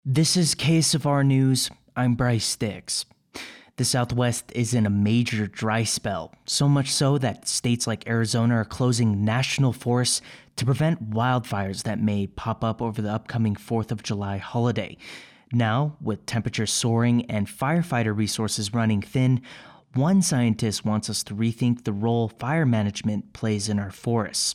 This is KSFR News. I'm Bryce Sticks. The Southwest is in a major dry spell, so much so that states like Arizona are closing national forests to prevent wildfires that may pop up over the upcoming 4th of July holiday. Now, with temperatures soaring and firefighter resources running thin, one scientist wants us to rethink the role fire management plays in our forests.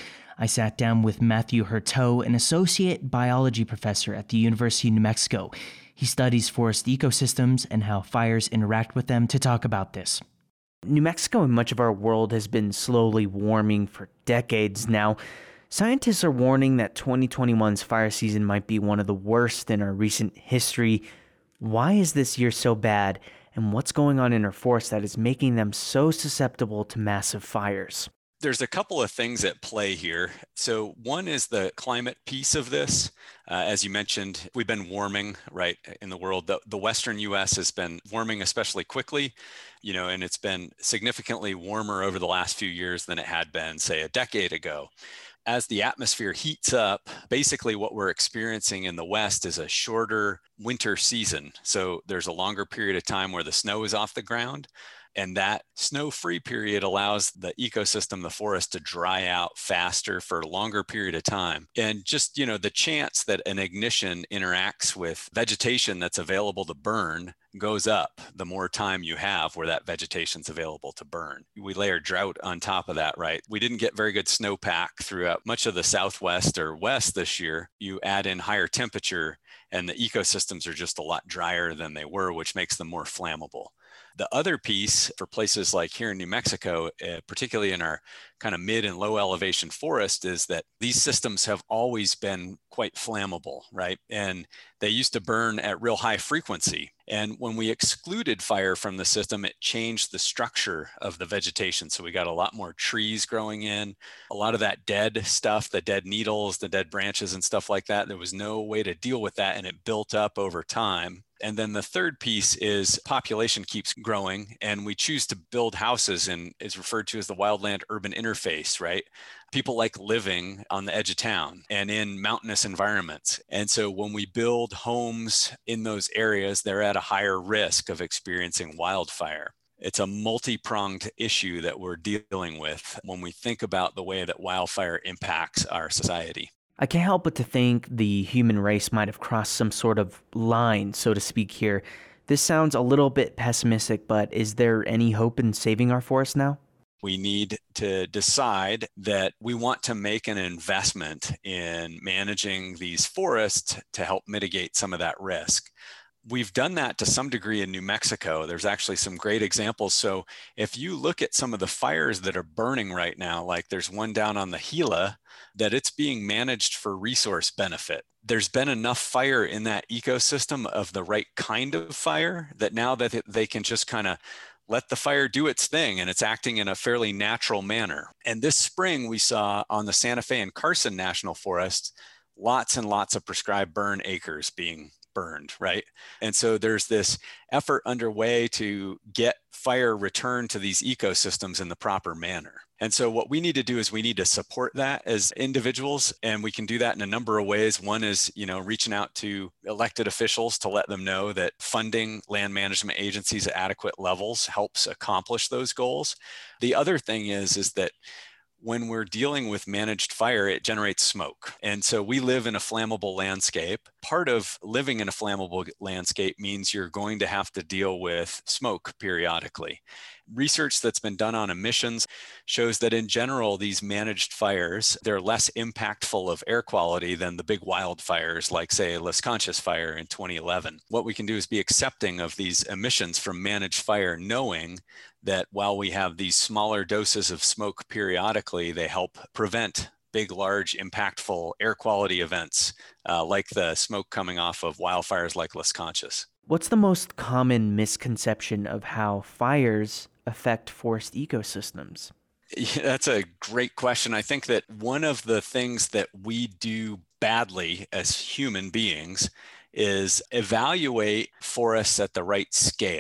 I sat down with Matthew Hurteau, an associate biology professor at the University of New Mexico. He studies forest ecosystems and how fires interact with them to talk about this. New Mexico and much of our world has been slowly warming for decades now. Scientists are warning that 2021's fire season might be one of the worst in our recent history. Why is this year so bad, and what's going on in our forests that is making them so susceptible to massive fires? There's a couple of things at play here. So one is the climate piece of this. As you mentioned, we've been warming, right, in the world. The Western U.S. has been warming especially quickly, and it's been significantly warmer over the last few years than it had been, say, a decade ago. As the atmosphere heats up, basically what we're experiencing in the West is a shorter winter season. So there's a longer period of time where the snow is off the ground. And that snow-free period allows the ecosystem, the forest, to dry out faster for a longer period of time. And just, the chance that an ignition interacts with vegetation that's available to burn goes up the more time you have where that vegetation's available to burn. We layer drought on top of that, right? We didn't get very good snowpack throughout much of the Southwest or West this year. You add in higher temperature and the ecosystems are just a lot drier than they were, which makes them more flammable. The other piece for places like here in New Mexico, particularly in our kind of mid and low elevation forest, is that these systems have always been quite flammable, right? And they used to burn at real high frequency. And when we excluded fire from the system, it changed the structure of the vegetation. So we got a lot more trees growing in, a lot of that dead stuff, the dead needles, the dead branches and stuff like that. There was no way to deal with that, and it built up over time. And then the third piece is population keeps growing, and we choose to build houses and is referred to as the wildland urban interface, right? People like living on the edge of town and in mountainous environments. And so when we build homes in those areas, they're at a higher risk of experiencing wildfire. It's a multi-pronged issue that we're dealing with when we think about the way that wildfire impacts our society. I can't help but to think the human race might have crossed some sort of line, so to speak here. This sounds a little bit pessimistic, but is there any hope in saving our forests now? We need to decide that we want to make an investment in managing these forests to help mitigate some of that risk. We've done that to some degree in New Mexico. There's actually some great examples. So if you look at some of the fires that are burning right now, like there's one down on the Gila, that it's being managed for resource benefit. There's been enough fire in that ecosystem of the right kind of fire that now that they can just kind of let the fire do its thing, and it's acting in a fairly natural manner. And this spring we saw on the Santa Fe and Carson National Forests, lots and lots of prescribed burn acres being burned, right? And so there's this effort underway to get fire returned to these ecosystems in the proper manner. And so what we need to do is we need to support that as individuals, and we can do that in a number of ways. One is, reaching out to elected officials to let them know that funding land management agencies at adequate levels helps accomplish those goals. The other thing is that when we're dealing with managed fire, it generates smoke. And so we live in a flammable landscape. Part of living in a flammable landscape means you're going to have to deal with smoke periodically. Research that's been done on emissions shows that in general, these managed fires, they're less impactful of air quality than the big wildfires like, say, Las Conchas fire in 2011. What we can do is be accepting of these emissions from managed fire, knowing that while we have these smaller doses of smoke periodically, they help prevent big, large, impactful air quality events like the smoke coming off of wildfires like Las Conchas. What's the most common misconception of how fires affect forest ecosystems? Yeah, that's a great question. I think that one of the things that we do badly as human beings is evaluate forests at the right scale.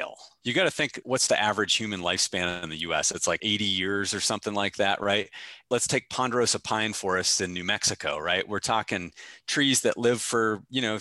You got to think, what's the average human lifespan in the US? It's like 80 years or something like that, right? Let's take ponderosa pine forests in New Mexico, right? We're talking trees that live for,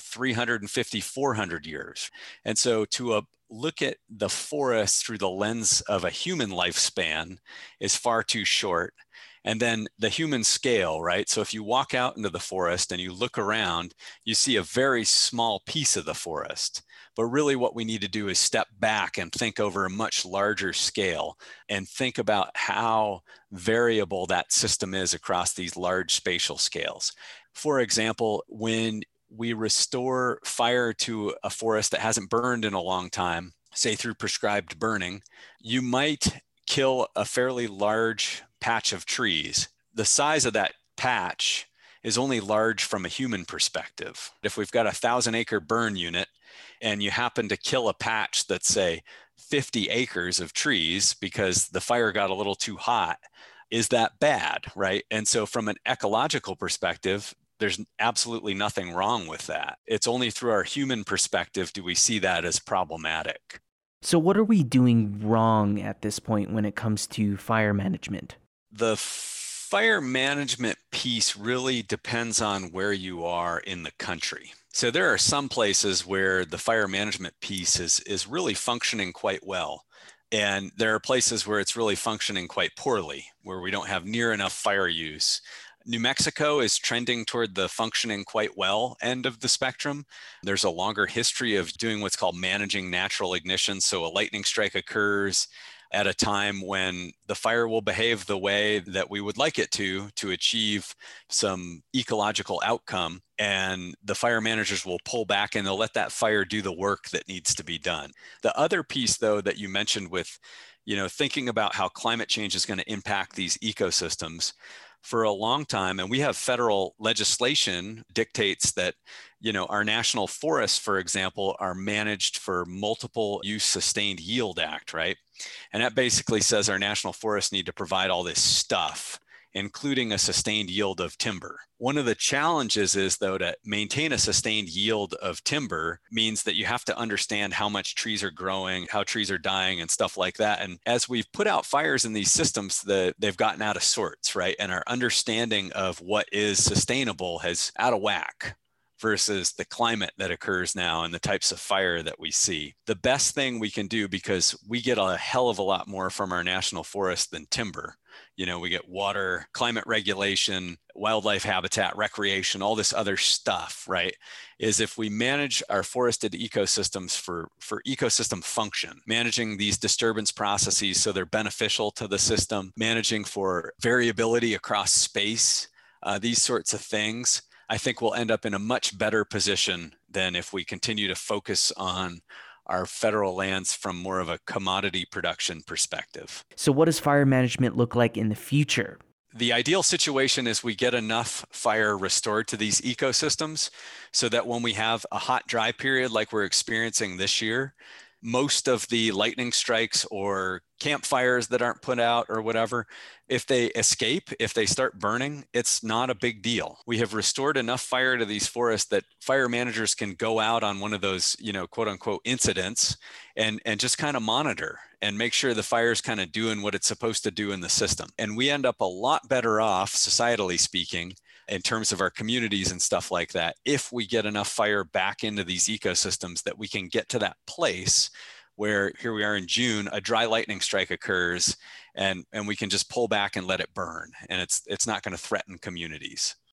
350, 400 years. And so to look at the forest through the lens of a human lifespan is far too short. And then the human scale, right? So if you walk out into the forest and you look around, you see a very small piece of the forest. But really, what we need to do is step back and think over a much larger scale and think about how variable that system is across these large spatial scales. For example, when we restore fire to a forest that hasn't burned in a long time, say through prescribed burning, you might kill a fairly large patch of trees. The size of that patch is only large from a human perspective. If we've got a 1,000-acre burn unit and you happen to kill a patch that's, say, 50 acres of trees because the fire got a little too hot, is that bad, right? And so from an ecological perspective, there's absolutely nothing wrong with that. It's only through our human perspective do we see that as problematic. So, what are we doing wrong at this point when it comes to fire management? The fire management piece really depends on where you are in the country. So there are some places where the fire management piece is really functioning quite well. And there are places where it's really functioning quite poorly, where we don't have near enough fire use. New Mexico is trending toward the functioning quite well end of the spectrum. There's a longer history of doing what's called managing natural ignition. So a lightning strike occurs at a time when the fire will behave the way that we would like it to achieve some ecological outcome. And the fire managers will pull back and they'll let that fire do the work that needs to be done. The other piece, though, that you mentioned with, thinking about how climate change is going to impact these ecosystems, for a long time, and we have federal legislation dictates that, our national forests, for example, are managed for multiple use sustained yield act, right? And that basically says our national forests need to provide all this stuff, including a sustained yield of timber. One of the challenges is, though, to maintain a sustained yield of timber means that you have to understand how much trees are growing, how trees are dying, and stuff like that. And as we've put out fires in these systems, they've gotten out of sorts, right? And our understanding of what is sustainable has out of whack versus the climate that occurs now and the types of fire that we see. The best thing we can do, because we get a hell of a lot more from our national forest than timber. We get water, climate regulation, wildlife habitat, recreation, all this other stuff, right? Is if we manage our forested ecosystems for ecosystem function, managing these disturbance processes so they're beneficial to the system, managing for variability across space, these sorts of things, I think we'll end up in a much better position than if we continue to focus on our federal lands from more of a commodity production perspective. So, what does fire management look like in the future? The ideal situation is we get enough fire restored to these ecosystems so that when we have a hot, dry period like we're experiencing this year, most of the lightning strikes or campfires that aren't put out or whatever, if they escape, if they start burning, it's not a big deal. We have restored enough fire to these forests that fire managers can go out on one of those, quote unquote incidents and just kind of monitor and make sure the fire's kind of doing what it's supposed to do in the system. And we end up a lot better off, societally speaking, in terms of our communities and stuff like that, if we get enough fire back into these ecosystems that we can get to that place where here we are in June, a dry lightning strike occurs and we can just pull back and let it burn. And it's not going to threaten communities.